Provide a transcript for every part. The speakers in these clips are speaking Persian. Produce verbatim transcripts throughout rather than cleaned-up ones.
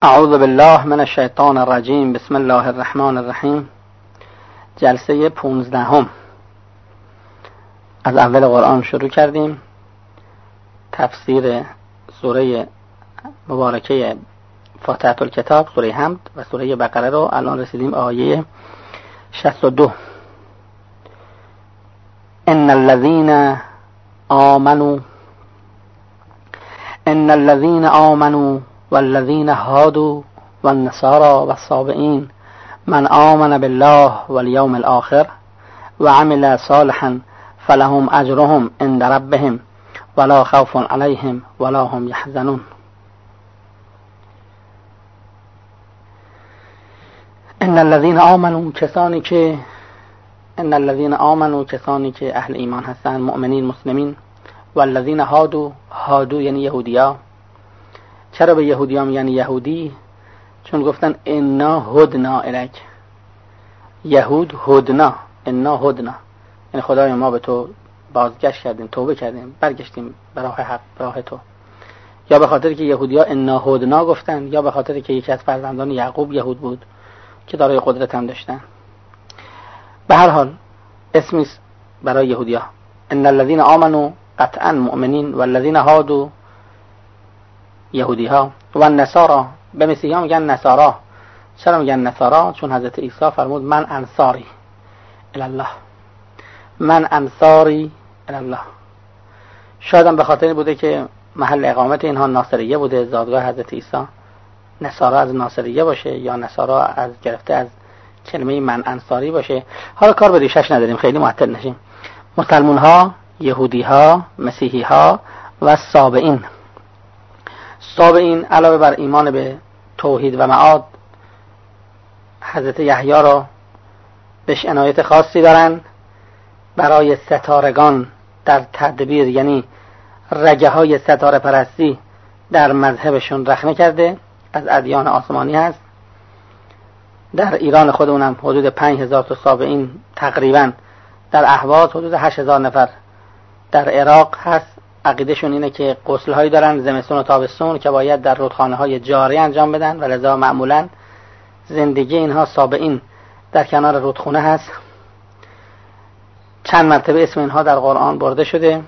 اعوذ بالله من الشیطان الرجیم. بسم الله الرحمن الرحیم. جلسه پونزدهم از اول قرآن شروع کردیم. تفسیر سوره مبارکه فاتحه الکتاب، سوره حمد و سوره بقره رو الان رسیدیم آیه شصت و دو. ان الذين آمنوا ان الذين آمنوا والذين هادوا والنصارى والصابئين من آمن بالله واليوم الآخر وعمل صالحا فلهم أجرهم عند ربهم ولا خوف عليهم ولا هم يحزنون. ان الذين آمنوا کسانی که ان الذين آمنوا کسانی که اهل ایمان هستند، مؤمنین مسلمین. والذین هادوا، هادو یعنی یهودیا. چرا به یهودی ها میگن یهودی؟ چون گفتن انا هدنا الیک، یهود هدنا، انا هدنا یعنی خدای ما به تو بازگشت کردیم، توبه کردیم، برگشتیم به راه حق، راه تو. یا به خاطر که یهودی ها انا هدنا گفتن، یا به خاطر که یکی از فرزندان یعقوب یهود بود که دارای قدرت هم داشتن. به هر حال اسمی برای یهودی ها. ان الذين آمنوا قطعا مؤمنین، والذین هادوا یهودی ها، و النصارا، به مسیحی ها میگن نصارا. چرا میگن نصارا؟ چون حضرت عیسی فرمود من انصاری الله، من انصاری الله. شاید هم به خاطر بوده که محل اقامت اینها ناصریه بوده، زادگاه حضرت عیسی. نصارا از ناصریه باشه یا نصارا از گرفته از کلمه من انصاری باشه. حالا کار به ریشش نداریم، خیلی معطل نشیم. مسلمون ها، یهودی ها، مسیحی ها و سابئین. سابئین علاوه بر ایمان به توحید و معاد، حضرت یحیی را بهش عنایت خاصی دارن. برای ستارگان در تدبیر، یعنی رگه های ستاره پرستی در مذهبشون رخنه کرده. از ادیان آسمانی هست. در ایران خودمونم حدود پنج هزار تا سابئین تقریبا، در اهواز حدود هشت هزار نفر، در عراق هست. عقیدهشون اینه که غسل هایی دارن زمستون و تابستون که باید در رودخانه های جاری انجام بدن و لذا معمولا زندگی اینها سابئین در کنار رودخونه هست. چند مرتبه اسم اینها در قرآن برده شده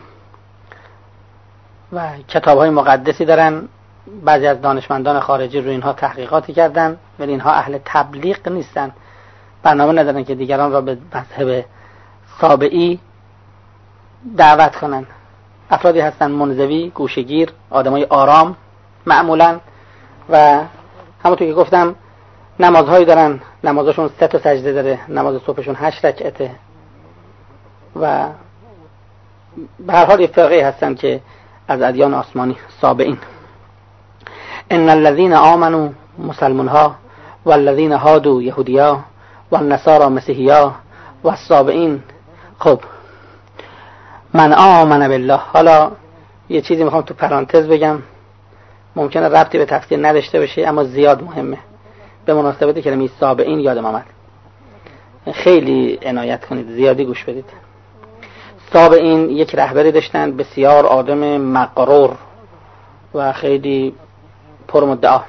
و کتاب های مقدسی دارن. بعضی از دانشمندان خارجی روی اینها تحقیقاتی کردن، ولی اینها اهل تبلیغ نیستن. برنامه ندارن که دیگران را به مذهب سابئی دعوت کنن. افرادی هستن منزوی، گوشه‌گیر، آدمای آرام معمولا، و همونطور که گفتم نمازهایی دارن. نمازشون سه تا سجده داره. نماز صبحشون هشت رکعته و به هر حال یه فرقه هستن که از ادیان آسمانی، سابئین. ان الذين آمنوا مسلمون ها، والذین هادوا یهودیا، والنصارى مسیحیا، والسابئین. خب من آمن بالله. حالا یه چیزی میخوام تو پرانتز بگم، ممکنه ربطی به تفسیر نداشته باشه اما زیاد مهمه. به مناسبت کلمه سابئین یادم آمد، خیلی عنایت کنید، زیادی گوش بدید. سابئین یک رهبری داشتن، بسیار آدم مغرور و خیلی پرمدعا.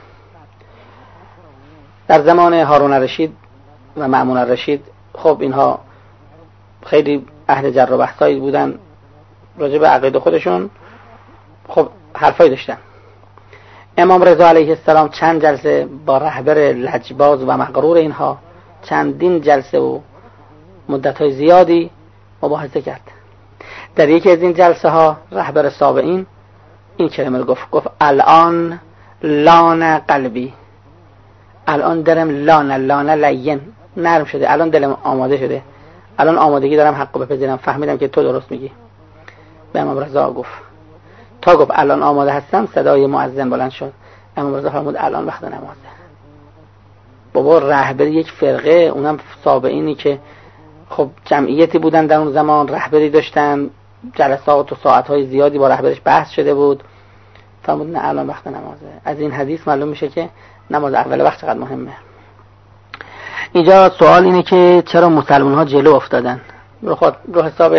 در زمان هارون الرشید و مأمون الرشید، خب اینها خیلی اهل جر و بحثایی بودن راجع به عقیده خودشون، خب حرفایی داشتن. امام رضا علیه السلام چند جلسه با رهبر لجباز و مغرور اینها، چندین جلسه و مدت‌های زیادی مباحثه کرد. در یکی از این جلسه ها رهبر سابئین این کلمه گفت، گفت الان لان قلبی، الان دلم لان، لان لین، نرم شده، الان دلم آماده شده، الان آمادگی دارم حقو بپذیرم، فهمیدم که تو درست میگی. به امام رضا گفت، تا گفت الان آماده هستم، صدای مؤذن بلند شد. امام رضا فرمود الان وقت نمازه. بابا رهبر یک فرقه، اونم سابئینی که خب جمعیتی بودن در اون زمان، رهبری داشتن، جلسات و ساعتهای زیادی با رهبرش بحث شده بود، فرمود نه الان وقت نمازه. از این حدیث معلوم میشه که نماز اول وقت چقدر مهمه. اینجا سوال اینه که چرا مسلمان ها جلو افتادن؟ رو, خود رو حساب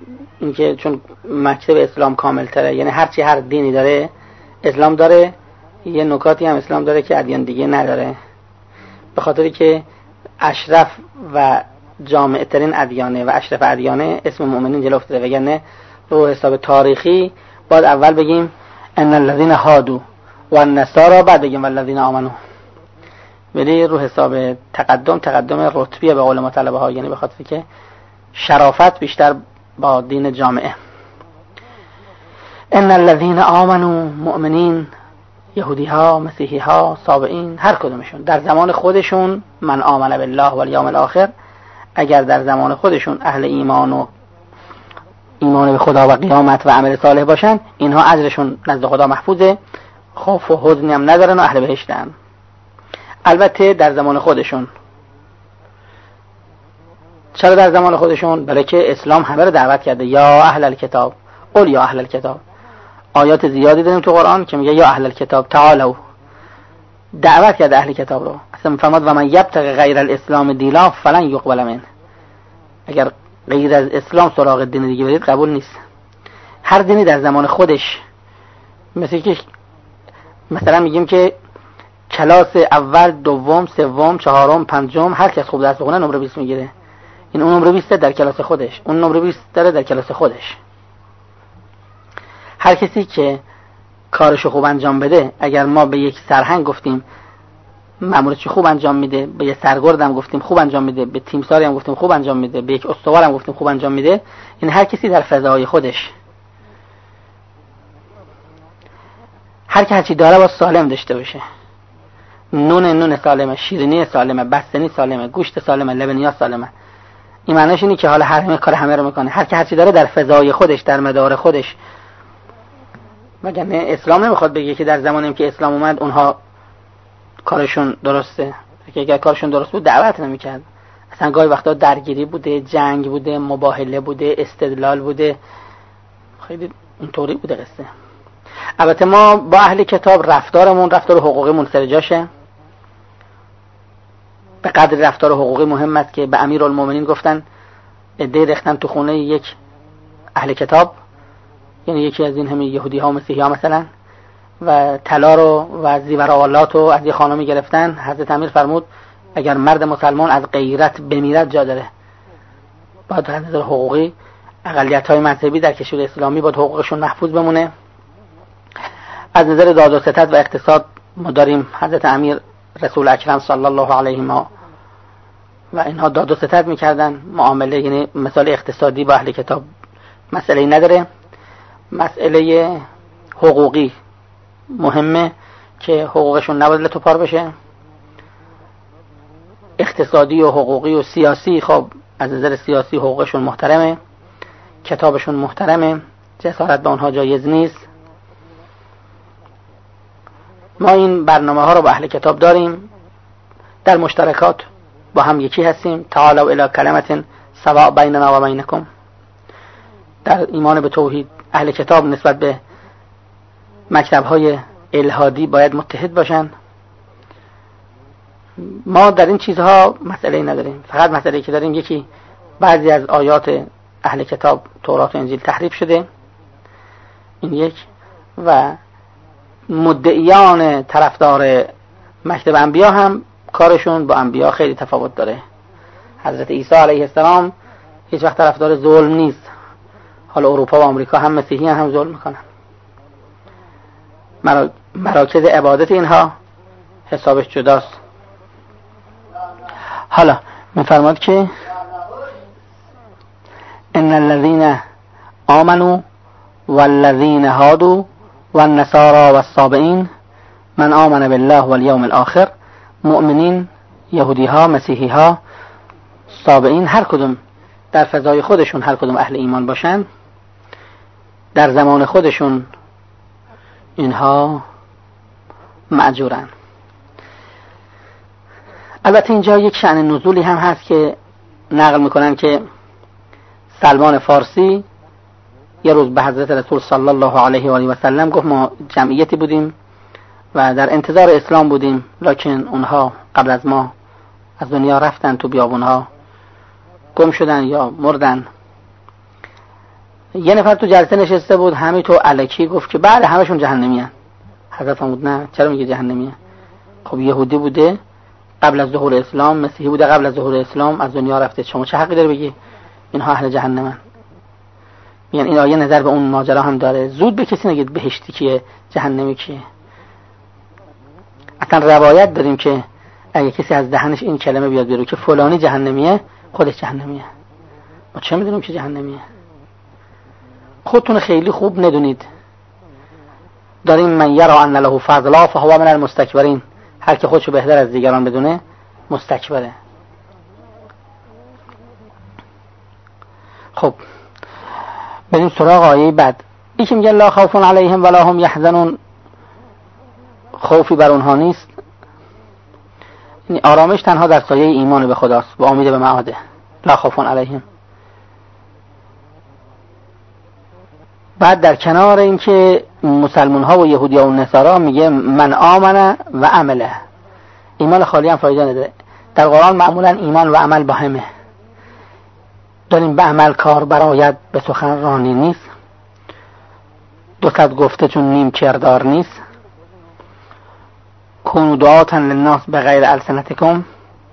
اینکه چون مکتب اسلام کامل تره، یعنی هرچی هر دینی داره اسلام داره یه نکاتی هم اسلام داره که ادیان دیگه نداره، به خاطری که اشرف و جامع ترین ادیانه و اشرف ادیانه اسم مؤمنین جلو افتاده، وگرنه رو حساب تاریخی باید اول بگیم ان الذين هادوا والنصارى، بعد بگیم والذین آمنوا. ولی رو حساب تقدم تقدم رتبیه به قول مطلبه ها، یعنی به خاطر که شرافت بیشتر با دین جامعه. ان الذين آمنوا، مؤمنین، یهودی ها، مسیحی ها، سابعین، هر کدومشون در زمان خودشون من آمن بالله والیوم الاخر، اگر در زمان خودشون اهل ایمان و ایمان به خدا و قیامت و عمل صالح باشن، اینها اجرشون نزد خدا محفوظه، خوف و حزنی هم ندارن و اهل بهشتن. البته در زمان خودشون. چرا در زمان خودشون؟ برای که اسلام همه رو دعوت کرده، یا اهل الکتاب، قل یا اهل الکتاب. آیات زیادی داریم تو قرآن که میگه یا اهل الکتاب تعالوا، دعوت کرده اهل کتاب رو. اصلا فرمود و من یبتغی غیر الاسلام دینا فلن یقبل منه، اگر غیر از اسلام سراغ دین دیگه برید قبول نیست. هر دینی در زمان خودش، مثل که مثلا میگیم که کلاس اول، دوم، سوم، چهارم، پنجم هر کس خوب درس بخونه نمره بیست میگیره. این اون نمره بیست در کلاس خودش، اون نمره بیست داره در کلاس خودش. هر کسی که کارشو خوب انجام بده، اگر ما به یک سرهنگ گفتیم مامورش خوب انجام میده، به یک سرگردم گفتیم خوب انجام میده، به تیمساری هم گفتیم خوب انجام میده، به یک استوار هم گفتیم خوب انجام میده، این هر کسی در فضای خودش، هر کی هرچی داره با سالم داشته باشه. نون نون سالمه، شیرینی سالمه، بستنی سالمه، گوشت سالمه، لبنیات سالمه. این معنیش اینه که حالا هر همه کار همه رو میکنه. هر کی هرچی داره در فضای خودش، در مدار خودش. مگر نه اسلام نمیخواد بگه که در زمانی که اسلام اومد اونها کارشون درسته، که اگر کارشون درست بود دعوت نمیکرد. اصلا گاهی وقتا درگیری بوده، جنگ بوده، مباهله بوده، استدلال بوده، خیلی اینطوری بوده قصه. البته ما با اهل کتاب رفتارمون رفتار حقوقیمون سر جاشه، به قدر رفتار حقوقی مهم است که به امیرالمومنین گفتن عده ریختن تو خونه یک اهل کتاب، یعنی یکی از این همه یهودی ها و مسیحی ها مثلا، و طلا رو و زیورآلات رو از یه خانمی گرفتن. حضرت امیر فرمود اگر مرد مسلمان از غیرت بمیرد جا داره. باید از نظر حقوقی اقلیت های مذهبی در کشور اسلامی باید حقوقشون محفوظ بمونه. از نظر داد و ستد و اقتصاد ما داریم حضرت امیر رسول اکرم صلی الله علیه ما و اینها داد و ستد میکردن معامله، یعنی مثال اقتصادی با اهل کتاب مسئله نداره. مسئله حقوقی مهمه که حقوقشون نباید لتو پار بشه. اقتصادی و حقوقی و سیاسی، خب از نظر سیاسی حقوقشون محترمه، کتابشون محترمه، جسارت به اونها جایز نیست. ما این برنامه ها رو با اهل کتاب داریم، در مشترکات با هم یکی هستیم. تعالوا الی کلمة سواء بیننا و بینکم. در ایمان به توحید اهل کتاب نسبت به مکتب های الهادی باید متحد باشن. ما در این چیزها مسئله نداریم، فقط مسئله که داریم یکی بعضی از آیات اهل کتاب تورات و انجیل تحریف شده، این یک، و مدعیان طرفدار مکتب انبیا هم کارشون با انبیا خیلی تفاوت داره. حضرت عیسی علیه السلام هیچ وقت طرفدار ظلم نیست. حالا اروپا و آمریکا هم مسیحی هم, هم ظلم میکنن. مراکز عبادت اینها حسابش جداست. حالا میفرماد که ان الذين آمنوا والذين هادوا والنصارى والصابئين من آمن بالله والیوم الاخر، مؤمنین، یهودی ها، مسیحی ها، صابئین، هر کدوم در فضای خودشون هر کدوم اهل ایمان باشن، در زمان خودشون اینها مأجورن. البته اینجا یک شأن نزولی هم هست که نقل میکنن که سلمان فارسی یه روز به حضرت رسول صلی الله علیه و آله و سلم گفت ما جمعیتی بودیم و در انتظار اسلام بودیم، لکن اونها قبل از ما از دنیا رفتن، تو بیابونها گم شدن یا مردن. یه نفر تو جلسه نشسته بود، همین تو الکی گفت که بعد همشون جهنمی هن. حضرت فرمود نه، چرا میگه جهنمیه؟ خب یهودی بوده قبل از ظهور اسلام، مسیحی بوده قبل از ظهور اسلام، از دنیا رفته، شما چه حقی داره بگی اینها اهل جهنمن؟ میگن این آیه نظر به اون ماجرا هم داره. زود به کسی نگید بهشتی کیه جهنمی کیه. اصلا روایت داریم که اگه کسی از دهنش این کلمه بیاد بیرون که فلانی جهنمیه، خودش جهنمیه. ما چه میدونیم که جهنمیه؟ خودتون خیلی خوب ندونید. داریم من یرا ان له فضلا فهو من المستکبرین، هر که خودشو بهتر از دیگران بدونه مستکبره. خب بریم سراغ آیه بعد. یکی میگه لا خوف علیهم ولا هم یحزنون، خوفی بر اونها نیست، یعنی آرامش تنها در سایه ایمان به خداست و امید به معاده. لا خوف علیهم. بعد در کنار اینکه مسلمان ها و یهودی ها و نصارا میگه من آمنه و عمله، ایمان خالی هم فایده نداره. در قرآن معمولا ایمان و عمل با همه. داریم به عمل کار برآید به سخن رانی نیست، دو صد گفته چون نیم کردار نیست. کونوا دعاة للناس بغیر السنتکم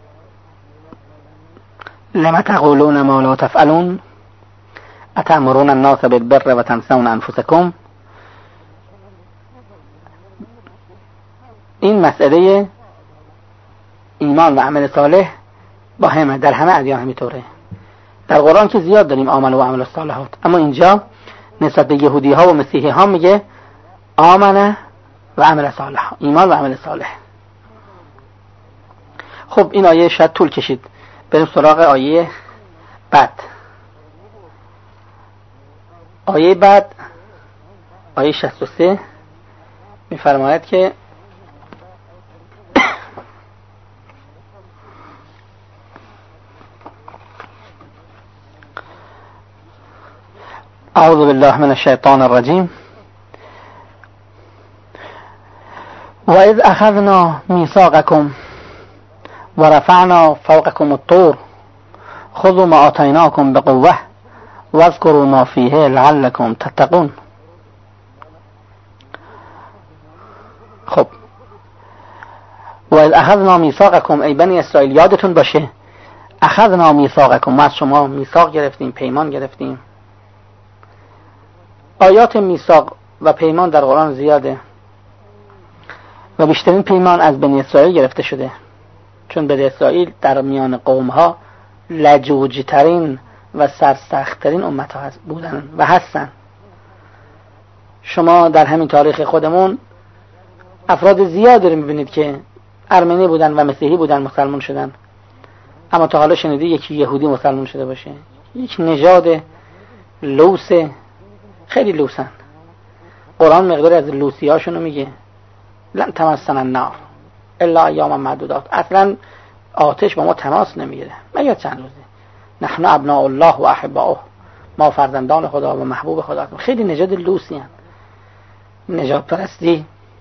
لم تقولون ما لا تفعلون اتأمرون الناس بالبر و تنسون انفسکم. این مسئله ایمان و عمل صالح با همه، در همه ادیان همینطوره. در قرآن که زیاد داریم آمن و عمل صالحات، اما اینجا نسبت به یهودی ها و مسیحی ها میگه آمنه و عمل صالح، ایمان و عمل صالح. خب این آیه شاید طول کشید، بریم سراغ آیه بعد. آیه بعد آیه شصت و سه میفرماید که اعوذ بالله من الشیطان الرجیم و اذ اخذنا میثاقکم و رفعنا فوقکم الطور خذوا ما آتیناکم بقوة واذکروا ما فیه لعلکم تتقون. خب و اذ اخذنا میثاقکم، ای بنی اسرائیل یادتون باشه اخذنا میثاقکم، ما از شما میثاق گرفتیم، پیمان گرفتیم. آیات میثاق و پیمان در قرآن زیاده و بیشترین پیمان از بنی اسرائیل گرفته شده، چون بنی اسرائیل در میان قوم ها لجوجی ترین و سرسخت ترین امت ها بودن و هستن. شما در همین تاریخ خودمون افراد زیادی رو میبینید که ارمنی بودن و مسیحی بودن مسلمان شدن، اما تا حالا شنیدی یکی یهودی مسلمان شده باشه؟ یک نژاد لوس، خیلی لوسن. قرآن مقداری از لوسی هاشونو میگه لن تمسنا النار الا ایاما معدودات، اصلا آتش با ما تماس نمیگیره مگر چند روزه. نحن ابناء الله و احباؤه، ما فرزندان خدا و محبوب خدا هستیم. خیلی نژاد لوسی هستن. نژاد پرستی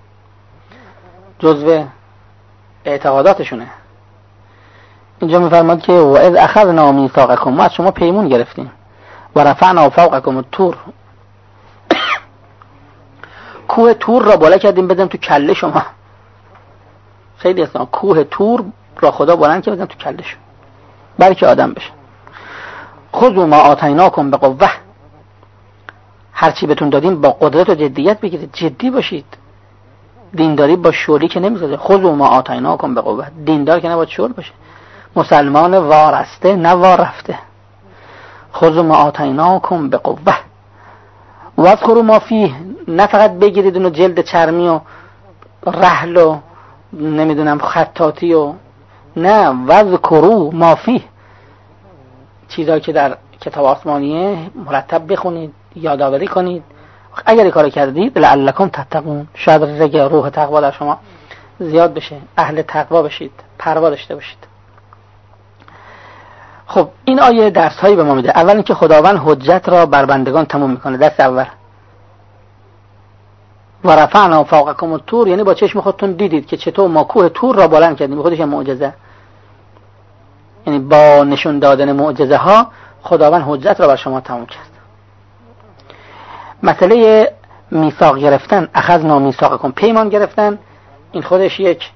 جزو اعتقاداتشونه. اینجا میفرماد که و اذ اخذنا میثاقکم، ما از شما پیمون گرفتیم، و رفعنا فوقکم الطور، کوه تور را بالا کردیم بدم تو کله شما. خیلی اصلا کوه تور را خدا بلند کرد بدم تو کله شما برای که آدم بشه. خذوا ما آتیناکم بقوة، هر چی بهتون دادیم با قدرت و جدیت بگیرید، جدی باشید. دینداری با شوری که نمیزده. خذوا ما آتیناکم بقوة، دیندار که نباید شور باشه، مسلمان وارسته نه وارفته. خذوا ما آتیناکم بقوة واذکروا ما فیه، نه فقط بگیرید اونو جلد چرمی و رحل و نمیدونم خطاطی و نه، واذکروا ما فیه، چیزایی که در کتاب آسمانیه مرتب بخونید، یادآوری کنید. اگر کارو کردید لعلکم تتقون، شاید رگ روح تقوا در شما زیاد بشه، اهل تقوا بشید، پروا داشته باشید. خب این آیه درس هایی به ما میده. اول اینکه خداوند حجت را بر بندگان تموم میکنه. درس اول و رفعنا فوقکم الطور، یعنی با چشم خودتون دیدید که چطور ما کوه تور را بلند کردیم. خودش معجزه، یعنی با نشون دادن معجزه ها خداوند حجت را بر شما تموم کرد. مسئله میثاق گرفتن، اخذنا میثاقکم، پیمان گرفتن، این خودش یک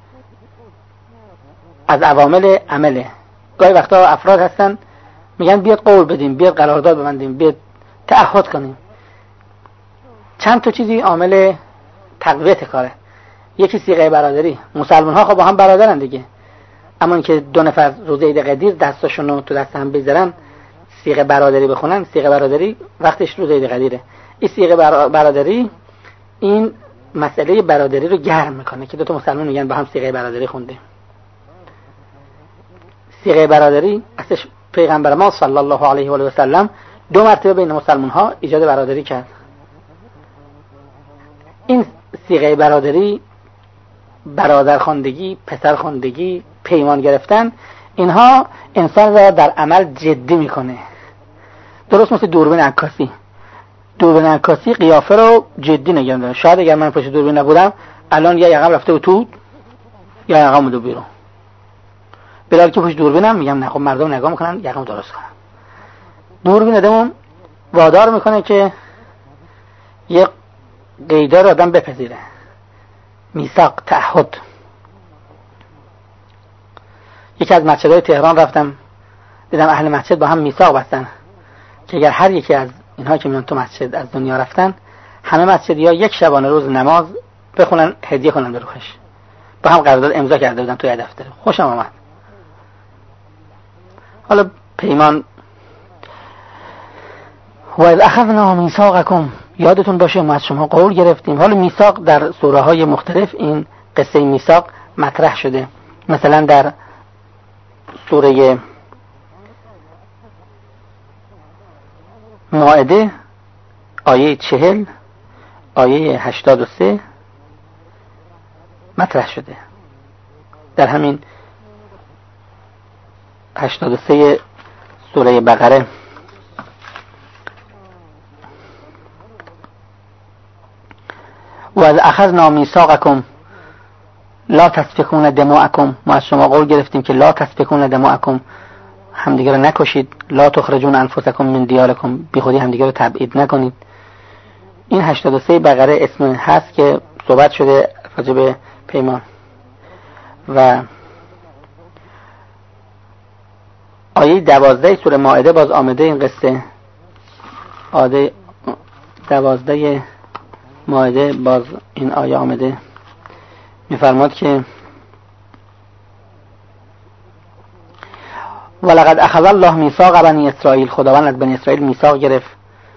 از عوامل عمله. گاهی وقتا افراد هستن میگن بیاد قول بدیم، بیاد قرارداد ببندیم، بیاد تعهد کنیم. چند تا چیزی عامل تقویت کاره. یکی صیغه برادری. مسلمان ها خب با هم برادرن دیگه، اما اینکه دو نفر روزه عید قدیر دستاشون رو تو دست هم بذارن صیغه برادری بخونن، صیغه برادری وقتش روزه عید قدیره. این صیغه برادری این مسئله برادری رو گرم میکنه که دو تا مسلمان میگن با هم صیغه برادری خوندیم. صیغه برادری اصلش پیغمبر ما صلی الله علیه و آله و سلم دو مرتبه بین مسلمان ها ایجاد برادری کرد. این صیغه برادری، برادر خواندگی، پسر خواندگی، پیمان گرفتن، اینها انسان را در عمل جدی میکنه. درست مثل دوربین عکاسی. دوربین عکاسی قیافه رو جدی نگه می‌داره. شاید اگر من پشت دوربین نبودم الان یا یقم رفته بود تو یا یقم بود بیرون. بلال که پشت دوربینم میگم نه، خب مردم نگاه میکنن یقم درست کنن. دوربین آدمو وادار میکنه که یک قیدا رو آدم بپذیره. میثاق، تعهد. یکی از مسجدهای تهران رفتم دیدم اهل مسجد با هم میثاق بستن که اگر هر یکی از اینها که میان تو مسجد از دنیا رفتن، همه مسجدی‌ها یک شبانه روز نماز بخونن هدیه کنن به روحش. با هم قرارداد امضا کرده بودن توی دفتر. خوشم آمد. حالا پیمان و اذ اخذنا میثاقکم، یادتون باشه ما از شما قول گرفتیم. حالا میثاق در سوره های مختلف این قصه میثاق مطرح شده. مثلا در سوره مائده آیه چهل، آیه هشتاد و سه مطرح شده. در همین هشتاد و سه سوره بقره و از اخذنا میثاقکم لا تسفکون دماءکم، ما از شما قول گرفتیم که لا تسفکون دماءکم، همدیگه رو نکشید، لا تخرجون انفسکم من دیارکم، بی خودی همدیگه رو تبعید نکنید. این هشتاد و سه بقره اسم هست که صحبت شده راجع به پیمان. و آیه دوازده سوره مائده باز آمده این قصه. آیه دوازده مائده باز این آیه آمده، میفرماد که ولقد اخذ الله میثاق بنی اسرائیل، خداوند از بنی اسرائیل میثاق گرفت،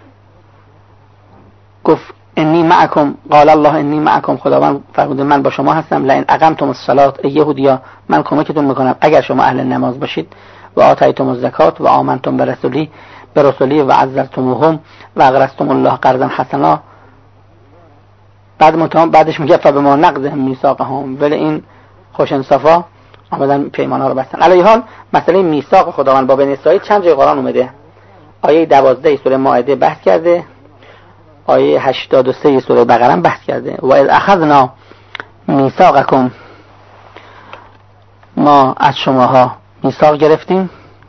گفت انی معکم، قال الله انی معکم، خداوند فرموده من با شما هستم، لئن اقمتم الصلاة، ای یهودیا من کمکتون میکنم اگر شما اهل نماز باشید، و آتیتم الزکات و آمنتم برسولی برسولی و عزرتموهم و اقرضتم الله قرضا حسنا. بعد متام بعدش میگه فبما نقضهم میثاقهم، ولی این خوش انصافا آمدن پیمانها رو بستن. علی حال مسئله میثاق خداوند با بنی اسرائیل چند جای قرآن اومده. آیه دوازده سوره مائده بحث کرده، آیه هشتاد و سه سوره بقره بحث کرده. و اذ اخذنا میثاقکم، ما از شماها میثاق گرفتیم.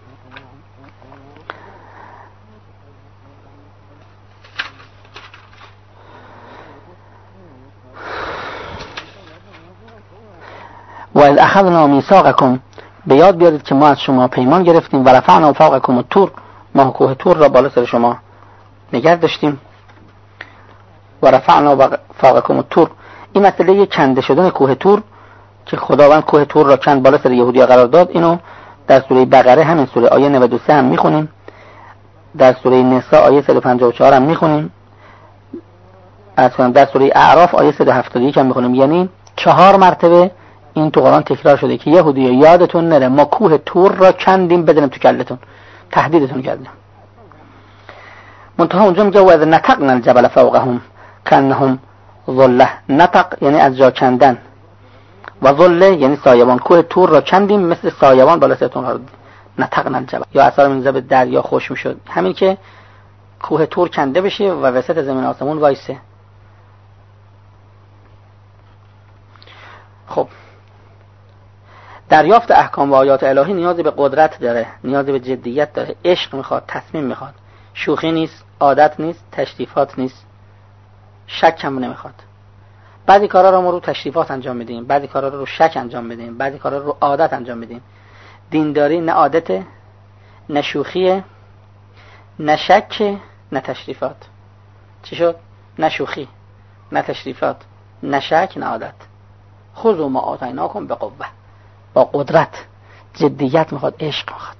و اذ اخذنا میثاقکم، به یاد بیارید که ما از شما پیمان گرفتیم. و رفعنا فوقکم الطور، ما کوه طور را بالا سر شما نگه داشتیم. و رفعنا فوقکم الطور، این مسئله کنده شدن کوه طور که خداوند کوه طور را کند بالا سر یهودیا قرار داد، اینو در سوره بقره همین سوره آیه نود و سه هم میخونیم، در سوره نساء آیه صد و پنجاه و چهار هم میخونیم، در سوره اعراف آیه صد و هفتاد و یک هم میخونیم. یعنی چهار مرتبه این تو قرآن تکرار شده که یهودیا یادتون نره ما کوه طور را کندیم بدنم تو کلتون، تهدیدتون کردیم. منتها اونجا میگه و اذ نطقنا الجبل فوقهم کانهم ظله، نطق یعنی از جا کندن، و ظله یعنی سایبان، کوه طور را کندیم مثل سایبان بالا سرتون قرار دادیم. نطقنا الجبل یا اثر من زب دریا خوش میشد، همین که کوه طور کنده بشه و وسط زمین آسمون وایسه. خب دریافت احکام و آیات الهی نیاز به قدرت داره، نیاز به جدیت داره، عشق میخواد، تصمیم میخواد، شوخی نیست، عادت نیست، تشریفات نیست. شک هم نمیخواد. بعضی کارا رو ما رو تشریفات انجام میدیم، بعضی کارا رو رو شک انجام میدیم، بعضی کارا رو رو عادت انجام میدیم. دینداری نه عادت، نه شوخی، نه شک، نه تشریفات. چی شد؟ نه شوخی، نه تشریفات، نه شک، نه عادت. خذوا ما آتیناکم بقوه. با قدرت، جدیت میخواد، عشق میخواد.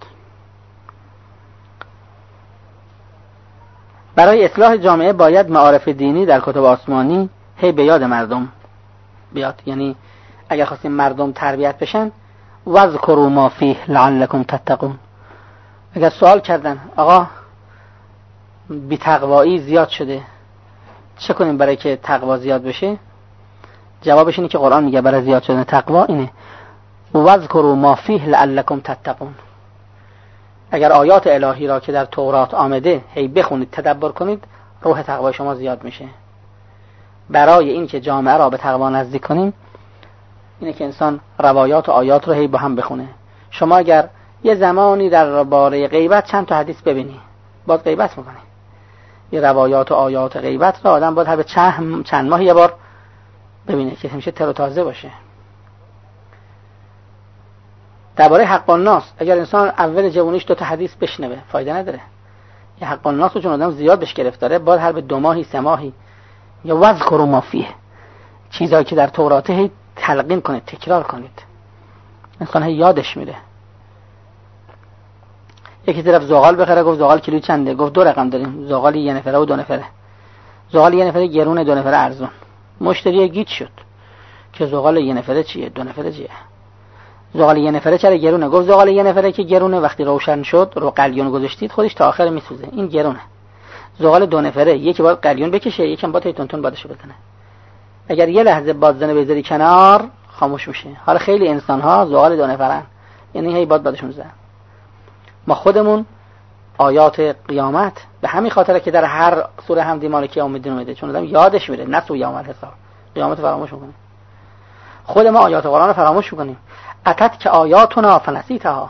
برای اصلاح جامعه باید معارف دینی در کتب آسمانی هی به یاد مردم بیاد. یعنی اگر خواستیم مردم تربیت بشن، واذکروا ما فیه لعلکم تتقون. اگر سوال کردن آقا بی تقوایی زیاد شده، چه کنیم برای که تقوا زیاد بشه؟ جوابش اینه که قرآن میگه برای زیاد شدن تقوا اینه واذکروا ما فیه لعلکم تتقون. اگر آیات الهی را که در تورات آمده هی بخونید، تدبر کنید، روح تقوای شما زیاد میشه. برای این که جامعه را به تقوا نزدیک کنیم اینه که انسان روایات و آیات رو هی با هم بخونه. شما اگر یه زمانی در باره غیبت چند تا حدیث ببینی، باز غیبت میکنی. یه روایات و آیات غیبت را آدم باید هر به چند چند ماه یه بار ببینه که همیشه تر و تازه باشه. درباره حق الناس اگر انسان اول جوونیش دو تا حدیث بشنوه فایده نداره. یه حق الناس رو چون آدم زیاد بهش گرفتاره، باید هر به دو ماهی سه ماهی یا واذکروا ما فیه، چیزایی که در تورات هی تلقین کنید، تکرار کنید، انسان هی یادش میره. یکی طرف زغال بخره، گفت زغال کیلو چنده؟ گفت دو رقم داریم، زغال یه نفره و دو نفره. زغال یه نفره گرونه، دو نفره ارزون. مشتری گیج شد که زغال یه نفره چیه، دو نفره چیه؟ زغال یه نفره چرا گرونه؟ گفت زغال یه نفره که گرونه وقتی روشن شد رو قلیون گذاشتید خودش تا آخر میسوزه، این گرونه. زغال دو نفره یکی باید قلیون بکشه، یکی باید تون تون بادشو بزنه. اگر یه لحظه بادزنه بذاری کنار خاموش میشه. حالا خیلی انسان ها زغال دو نفرن، یعنی هی باد بادشون زدن. ما خودمون آیات قیامت به همین خاطره که در هر سوره حمد مالک یوم الدین اومده، چون آدم یادش میره، نسو یوم الحساب، قیامت فراموش میکنه. خود ما آیات قرآن رو فراموش میکنیم. اتت که آیاتنا فنسیتها،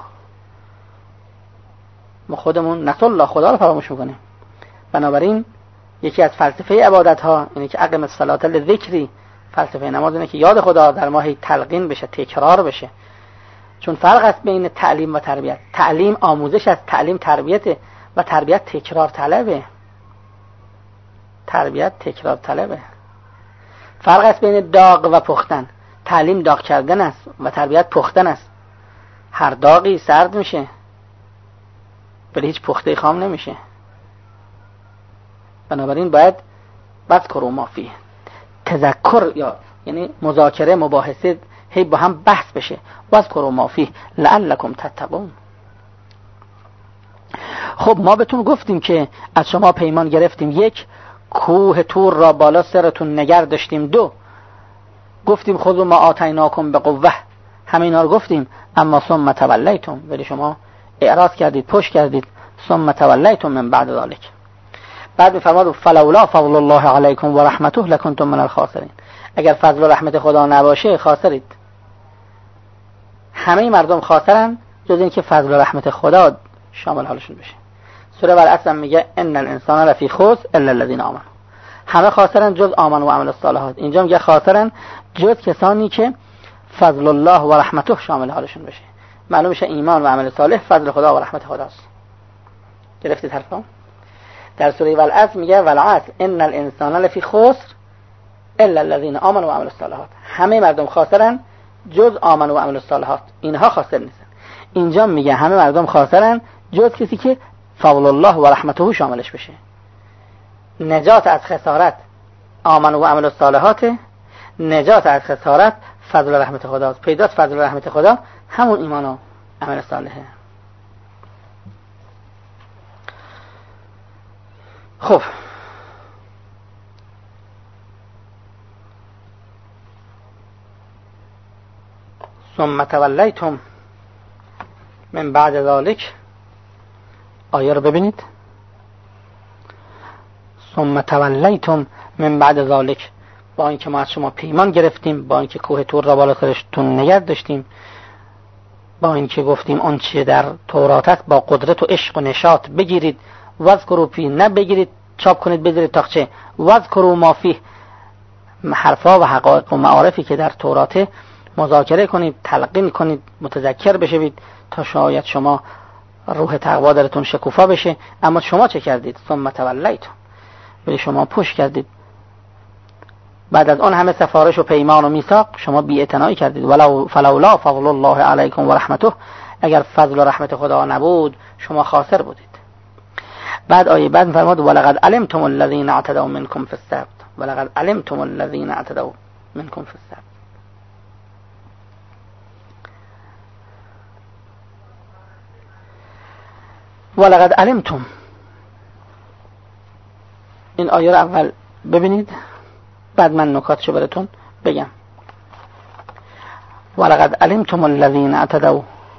ما خودمون نسل الله، خدا رو فراموش میکنیم. بنابراین یکی از فلسفه عبادت ها اینه که اقم الصلاة للذکری، فلسفه نماز اینه که یاد خدا در ما هی تلقین بشه، تکرار بشه. چون فرق است بین تعلیم و تربیت. تعلیم آموزش است، تعلیم تربیت، و تربیت تکرار طلبه. تربیت تکرار طلبه. فرق است بین داغ و پختن. تعلیم داغ کردن است و تربیت پختن است. هر داغی سرد میشه ولی هیچ پخته خام نمیشه. بنابراین باید واذکروا ما فیه، تذکر یا یعنی مذاکره، مباحثه هی با هم بحث بشه. واذکروا ما فیه لعلکم تتقون. خب ما بهتون گفتیم که از شما پیمان گرفتیم، یک، کوه تور را بالا سرتون نگر داشتیم، دو، گفتیم خذوا ما آتیناکم بقوه، همه اینا رو گفتیم، اما ثم تولیتم، ولی شما اعراض کردید، پشت کردید. ثم تولیتم من بعد ذلک. بعد میفرماد فلولا فضل الله علیکم و رحمته لکنتم من الخاسرین. اگر فضل و رحمت خدا نباشه خاسرید. همه مردم خاسرن جز این که فضل و رحمت خدا شامل حالشون بشه. سوره والعصر میگه ان الانسان لفی خسر الا الذین آمنوا. همه خاسرن جز آمنوا و عملوا الصالحات. اینجا میگه خاسرن جز کسانی که فضل الله و رحمته شامل حالشون بشه. معلوم میشه ایمان و عمل صالح فضل خدا و رحمت خداست. گرفتید حرفم؟ در سوره والعصر میگه والعصر ان الانسان لفی خسر الا الذین آمنوا و عملوا الصالحات. همه مردم خاسرن جز آمنوا و عملوا الصالحات، اینها خاسر نیستن. اینجا میگه همه مردم خاسرن جز کسی که فضل الله و رحمته شاملش بشه. نجات از خسارت آمنوا و عملوا الصالحات، نجات از خسارت فضل و رحمت خداست. پیداست فضل و رحمت خدا همون ایمان و عمل صالحه. خب ثم تولیتم من بعد ذلک، آیه رو ببینید. ثم تولیتم من بعد ذلک، با اینکه ما از شما پیمان گرفتیم، با اینکه کوه تور را بالا سرتون نگه داشتیم، با اینکه گفتیم آنچه در تورات است با قدرت و عشق و نشاط بگیرید، واذکروا فیه، نه بگیرید چاپ کنید بذارید تاقچه. واذکروا ما فیه، حرفا و حقایق و معارفی که در توراته مذاکره کنید، تلقین کنید، متذکر بشوید تا شاید شما روح تقوا درتون شکوفا بشه. اما شما چه کردید؟ ثم تولیتم، ولی شما پشت کردید. بعد از آن همه سفارش و پیمان و میثاق شما بی‌اعتنایی کردید. ولو فلولا فضل الله علیکم و رحمته، اگر فضل و رحمت خدا نبود شما خاسر بودید. بعد آیه بعد فرمود ولقد علمتم الذين اعتدوا منكم في السبت، ولقد علمتم الذين اعتدوا منكم في السبت. ولقد علمتم، این آیه رو اول ببینید بعد من نکاتشو براتون بگم. ولقد علمتم الذين اعتدوا،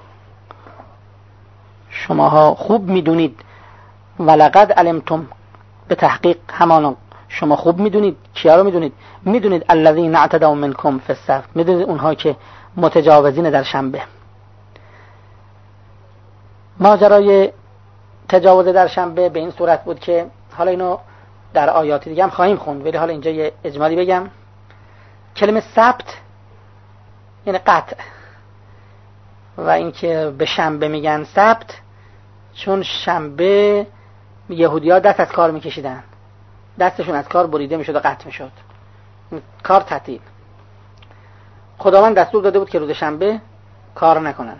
شماها خوب میدونید. ولقد علمتم، به تحقیق همان شما خوب میدونید. کیا رو میدونید؟ میدونید الذين اعتدوا منكم في السبت، میدونید اونها که متجاوزین در شنبه. ماجرای تجاوز در شنبه به این صورت بود که حالا اینو در آیات دیگه هم خواهیم خوند، ولی حالا اینجا یه اجمالی بگم. کلمه سبت یعنی قطع، و اینکه به شنبه میگن سبت چون شنبه یهودی‌ها دست از کار میکشیدن، دستشون از کار بریده میشد و قطع میشد، کار تعطیل. خداوند دستور داده بود که روز شنبه کار نکنن.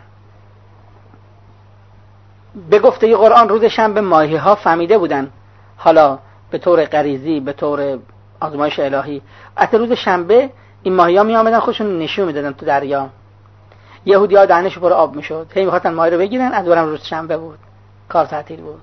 به گفته ی قرآن روز شنبه ماهی ها فهمیده بودن، حالا به طور غریزی به طور آزمایش الهی، اصلا روز شنبه این ماهی ها می آمدن خودشون نشون میدادن تو دریا. یهودی ها دهنش پر آب میشد، هی میخواستن ماهی رو بگیرن، از اونم روز شنبه بود، کار تعطیل بود.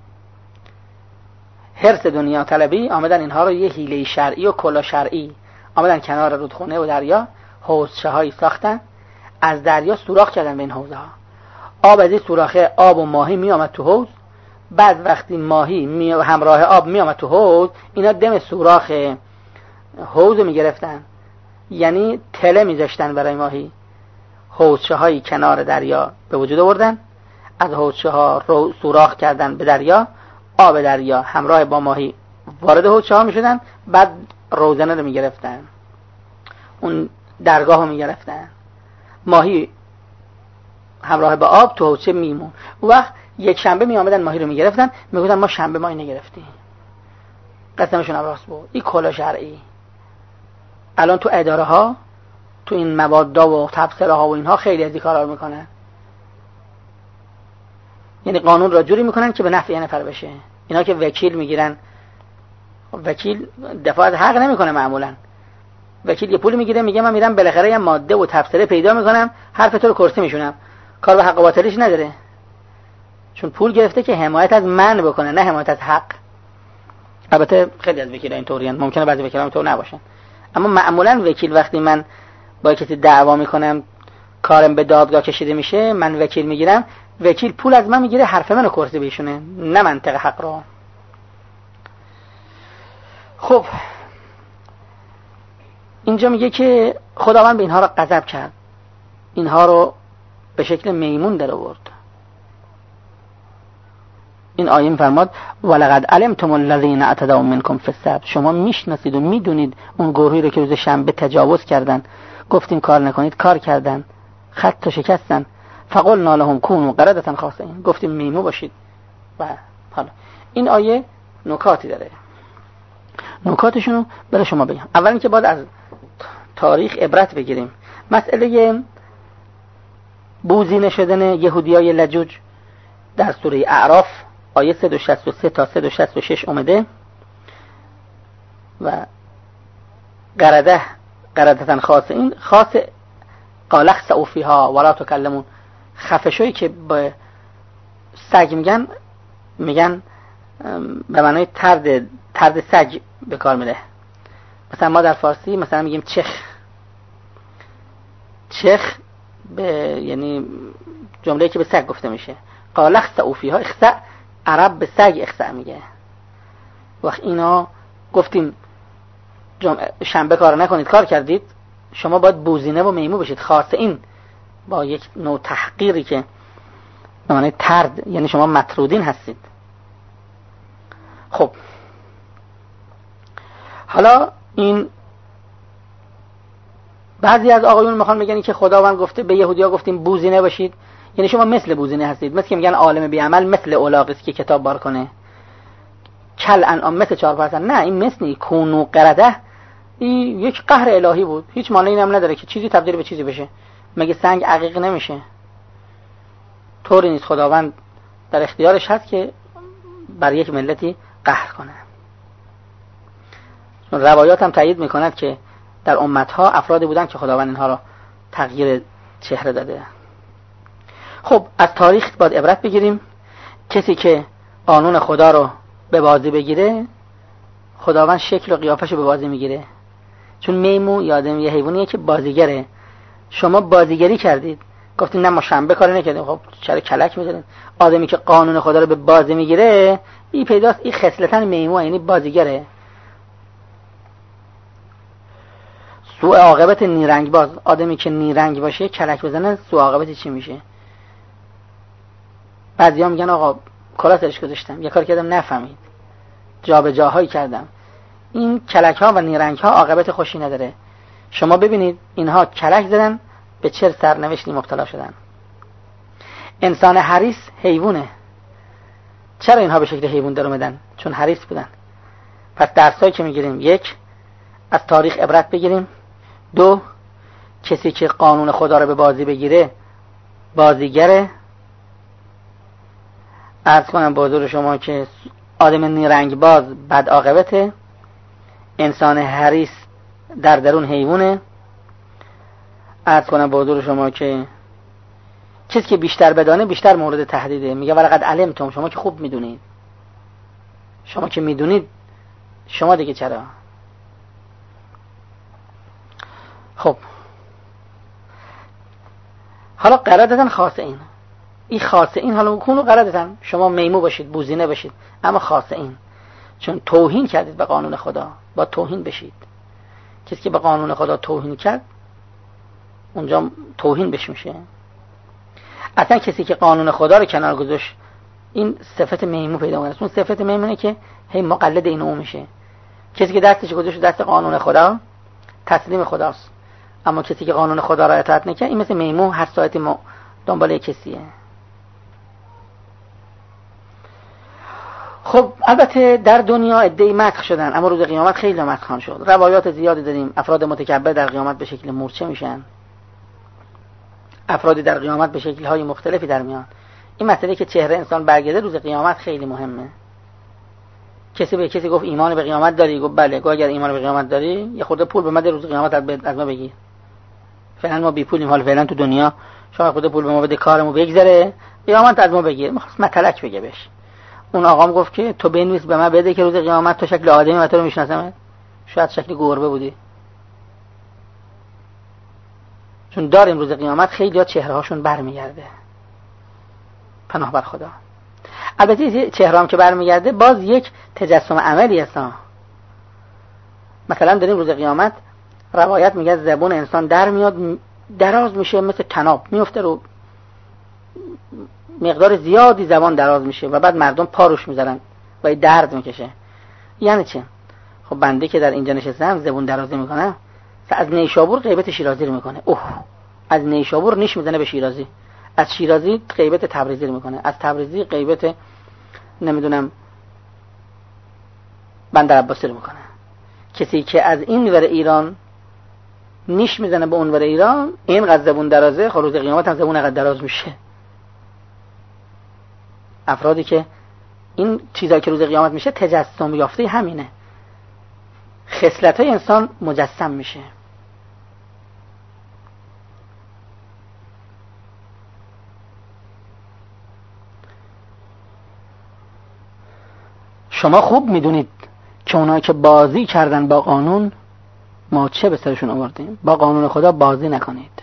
حرص دنیا طلبی آمدن اینها رو یه حیله شرعی و کلا شرعی آمدن کنار رودخونه و دریا حوضچه هایی ساختن، از دریا سوراخ کردن به این حوض ها. آب از این سوراخه آب و ماهی می آمد تو حوض. بعد وقتی ماهی می همراه آب می آمد تو حوض، اینا دم سوراخ حوض می گرفتن، یعنی تله می ذاشتن برای ماهی. حوضچه هایی کنار دریا به وجود آوردن، از حوضچه ها رو سوراخ کردن به دریا، آب دریا همراه با ماهی وارد حوضچه ها می شدن. بعد روزنه رو می گرفتن، اون درگاه رو می گرفتن، ماهی همراه با آب تو حوضچه میمون. اون وقت یک شنبه می آمدن ماهی رو می گرفتن، می گفتن ما شنبه ماهی نگرفتیم، قسمشون هم راست بود. این کلا شرعی. الان تو اداره ها تو این مبادا و تبصره ها و اینها خیلی از این کارا رو میکنن، یعنی قانون را جوری میکنن که به نفع یه نفر بشه. اینا که وکیل میگیرن، وکیل دفاع از حق نمیکنه معمولا. وکیل یه پول میگیره میگه من میرم بالاخره یه ماده و تبصره پیدا میکنم حرف تو رو کرسی میشونم، کار به حق و باطلش نداره، چون پول گرفته که حمایت از من بکنه نه حمایت از حق. البته خیلی از وکیلا اینطوریان، ممکنه بعضی وکیلا اینطور نباشن، اما معمولا وکیل وقتی من با کسی دعوا میکنم کارم به دادگاه کشیده میشه، من وکیل میگیرم، وکیل پول از من میگیره حرف منو کرسی بشونه نه منطق حق رو. خب اینجا میگه که خداوند به اینها رو غضب کرد، اینها رو به شکل میمون در آورد. این آیه میفرماد ولقد علمتم الذين اعتدوا منكم في السبت، شما میشناسید و میدونید اون گروهی رو که روز شنبه تجاوز کردن، گفتیم کار نکنید، کار کردن، خط شکستن. فقلنا لهم كونوا قردة خاسئين، گفتیم میمون باشید. و حالا این آیه نکاتی داره، نکاتشونو برای شما بگم. اول اینکه باید از تاریخ عبرت بگیریم. مسئله بوزینه شدن یهودیای لجوج در سوره اعراف آیه صد و شصت و سه تا صد و شصت و شش اومده و قرده قردتن خاصه، این خاص قالخ سعوفیها ولا تکلمون، خفشوی که به سگ میگن میگن به معنای ترد ترد سگ به کار میره. مثلا ما در فارسی مثلا میگیم چخ، چخ به یعنی جمله‌ای که به سگ گفته میشه. قالخ سعوفیها اخسع، عرب به سگ اخسع میگه. وقت اینا گفتیم شنبه کار نکنید، کار کردید، شما باید بوزینه و میمون بشید. خاصه این با یک نوع تحقیری که به معنی ترد، یعنی شما مطرودین هستید. خب حالا این بعضی از آقایون میخوان بگن که خداوند گفته به یهودی‌ها گفتیم بوزینه باشید، یعنی شما مثل بوزینه هستید، مثل که میگن عالم بی عمل مثل الاغ است که کتاب بار کنه، کل انعام مثل چهار پا هستن. نه، این مثل نی کونو قرده، این یک قهر الهی بود، هیچ معنی اینم نداره که چیزی تبدیل به چیزی بشه. مگه سنگ عقیق نمیشه؟ طوری نیست. خداوند در اختیارش هست که بر یک ملتی قهر کنه. روایات هم تایید میکند که در امتها افرادی بودن که خداوند اینها را تغییر چهره داده. خب از تاریخ باید عبرت بگیریم. کسی که قانون خدا رو به بازی بگیره، خداوند شکل و قیافش رو به بازی میگیره. چون میمون یادم یه حیوانیه که بازیگره. شما بازیگری کردید، گفتید نه ما شنبه کاری نکردیم، خب چرا کلک میذارید؟ آدمی که قانون خدا رو به بازی میگیره، این پیداست این خصلتاً میمون، یعنی بازیگره. سوء عاقبت نیرنگ باز، آدمی که نیرنگ باشه کلک بزنه سوء عاقبت چی میشه؟ بعضیا میگن آقا کلا سرش گذاشتم، یه کار کردم نفهمید، جابجاهایی کردم. این کلک ها و نیرنگ ها عاقبت خوشی نداره. شما ببینید اینها کلک زدن، به چه سرنوشتی مبتلا شدن. انسان حریص حیوانه. چرا اینها به شکل حیوان در اومدن؟ چون حریص بودن. پس درسایی که میگیریم، یک، از تاریخ عبرت بگیریم. دو، کسی که قانون خدا رو به بازی بگیره بازیگره. عرض کنم با حضور شما که آدم نیرنگ باز بد عاقبته، انسان حریص در درون حیوانه. عرض کنم با حضور شما که کسی که بیشتر بدانه بیشتر مورد تهدیده. میگه ولقد علمتم، شما که خوب میدونید، شما که میدونید، شما دیگه چرا؟ خب حالا قرار دادن خاصین. این خاصین حالا کنو قرار دادن شما میمو باشید، بوزینه باشید، اما خاصین چون توهین کردید به قانون خدا، با توهین بشید. کسی که به قانون خدا توهین کرد اونجا توهین بش میشه. اصلا کسی که قانون خدا رو کنار گذاشت این صفت میمو پیدا میکنه. اون صفت میمونه که هی مقلد این اون میشه. کسی که دستش گذاشت دست قانون خدا تسلیم خداست، اما کسی که قانون خدا را اطاعت نکنه این مثل میمو هر ساعتی ما دنبال کسیه. خب البته در دنیا عده‌ای مدح شدن، اما روز قیامت خیلی مدح خواهند شد. روایات زیادی داریم. افراد متکبر در قیامت به شکل مورچه میشن، افرادی در قیامت به شکل‌های مختلفی در میان. این مسئله که چهره انسان برگرده روز قیامت خیلی مهمه. کسی به کسی گفت ایمان به قیامت داری؟ گفت بله. گفت اگر ایمان به قیامت داری یه خورده پول به ما روز قیامت از ما بگیر. فعلا ما بی پولیم، حالا فعلا تو دنیا شما خود پول به ما بده کارمو بگذره، قیامت از ما بگیر. می‌خواست متلک بگه بهش. اون آقام گفت که تو بنویس به من بده که روز قیامت تو شکل آدمی و تو رو میشناسم، شاید شکل گربه بودی. چون داریم روز قیامت خیلی ها چهره هاشون برمیگرده. پناه بر خدا. البته چهره هم که برمیگرده باز یک تجسم عملی هست. مثلا داریم روز قیامت روایت میگه زبون انسان در میاد، دراز میشه، مثل تناب میفته رو مقدار زیادی زبان دراز میشه و بعد مردم پاروش میذارن و درد میکشه. یعنی چه؟ خب بنده که در اینجا نشستم زبون درازی میکنه، از نیشابور غیبت شیرازی رو میکنه، اوه از نیشابور نیش میزنه به شیرازی، از شیرازی غیبت تبریزی رو میکنه، از تبریزی غیبت نمیدونم بندر عباسی رو میکنه. کسی که از این ور ایران نیش میزنه به اون ور ایران، این قد زبون درازه، خب روز قیامت هم زبون قد دراز میشه. افرادی که این چیزایی که روز قیامت میشه تجسم یافته همینه، خصلت‌های انسان مجسم میشه. شما خوب میدونید که اونایی که بازی کردن با قانون ما چه به سرشون آوردیم. با قانون خدا بازی نکنید.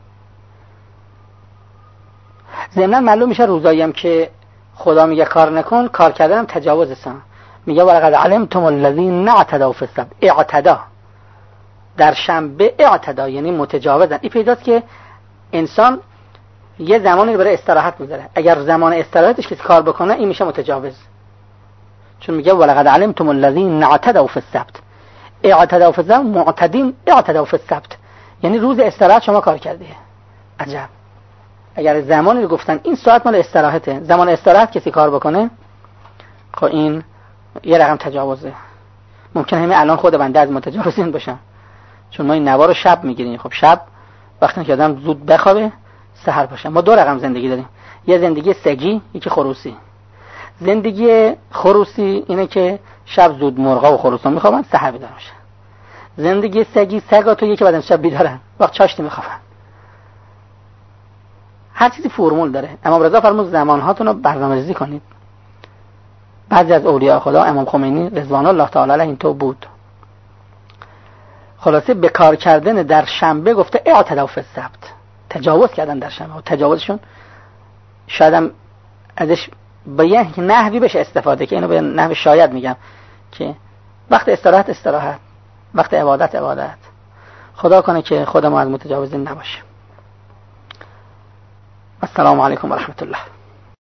ضمناً معلوم میشه روزایی هم که خدا میگه کار نکن، کار کردنم تجاوز است. میگه ولقد علمتم الذین اعتدوا فی السبت، اعتدا در شنبه اعتدا یعنی متجاوزن. این پیداست که انسان یه زمانی برای استراحت میذاره، اگر زمان استراحتش کسی کار بکنه این میشه متجاوز. چون میگه ولقد علمتم الذین اعتدوا فی السبت، اعتدوا فی السبت، معتدین اعتدوا فی السبت، یعنی روز استراحت شما کار کردی. عجب. اگر زمانی رو گفتن این ساعت مال استراحته، زمان استراحت کسی کار بکنه، خب این یه رقم تجاوزه. ممکنه همین الان خود بنده از متجاوزین باشم، چون ما این نوار رو شب میگیریم. خب شب وقتی که آدم زود بخوابه سحر باشه. ما دو رقم زندگی داریم، یه زندگی سگی، یکی خروسی. زندگی خروسی اینه که شب زود مرغا و خروسا میخوابن، سحر بیدار میشن. زندگی سگی، سگا تو یکی بعد از شب بیدارن، وقت چاشتی میخوابن. هر چیزی فرمول داره. امام رضا فرمود زمان هاتون رو برنامه‌ریزی کنید. بعضی از اولیاء خدا، امام خمینی رضوان الله تعالی علیه اینطور بود. خلاصه به کار کردن در شنبه گفته اعتدوا فی السبت، تجاوز کردن در شنبه. و تجاوزشون شاید هم ازش به یه نحوی بشه استفاده، که اینو به نحو شاید میگم که وقت استراحت استراحت، وقت عبادت عبادت. خدا کنه که خودمون از متجاوزین نباشیم. السلام علیکم و رحمت الله.